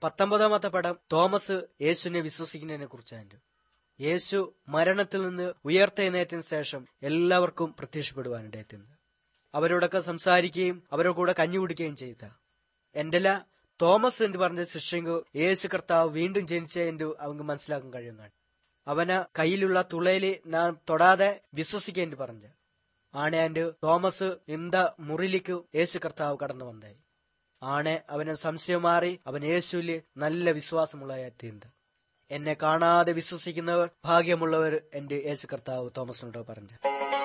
19 പടം തോമസ് യേശുവിനെ വിശ്വസിക്കുന്നതിനെ കുറിച്ചാണ്. യേശു മരണത്തിൽ നിന്ന് ഉയർത്തെഴുന്നേറ്റതിന് ശേഷം എല്ലാവർക്കും പ്രത്യക്ഷപ്പെടുവാനിടയെത്തുന്നത്. അവരോടൊക്കെ സംസാരിക്കുകയും അവരുടെ കൂടെ കഞ്ഞി കുടിക്കുകയും ചെയ്ത എന്റെല്ല തോമസ് എന്ന് പറഞ്ഞ ശിഷ്യങ്കു യേശു കർത്താവ് വീണ്ടും ജനിച്ചതിന്റെ അവങ്ക് മനസ്സിലാക്കാൻ കഴിയുന്നതാണ്. അവന് കയ്യിലുള്ള തുളയില് നാം തൊടാതെ വിശ്വസിക്കേണ്ടി പറഞ്ഞ ആണെ തോമസ് ഇന്ത മുറിലേക്ക് യേശു കർത്താവ് കടന്നു വന്നായി. ആണെ അവന് സംശയം മാറി അവൻ യേശുവില് നല്ല വിശ്വാസമുള്ള എത്തിയത്. എന്നെ കാണാതെ വിശ്വസിക്കുന്നവർ ഭാഗ്യമുള്ളവർ എന്റെ യേശു കർത്താവ് തോമസിനോട് പറഞ്ഞു.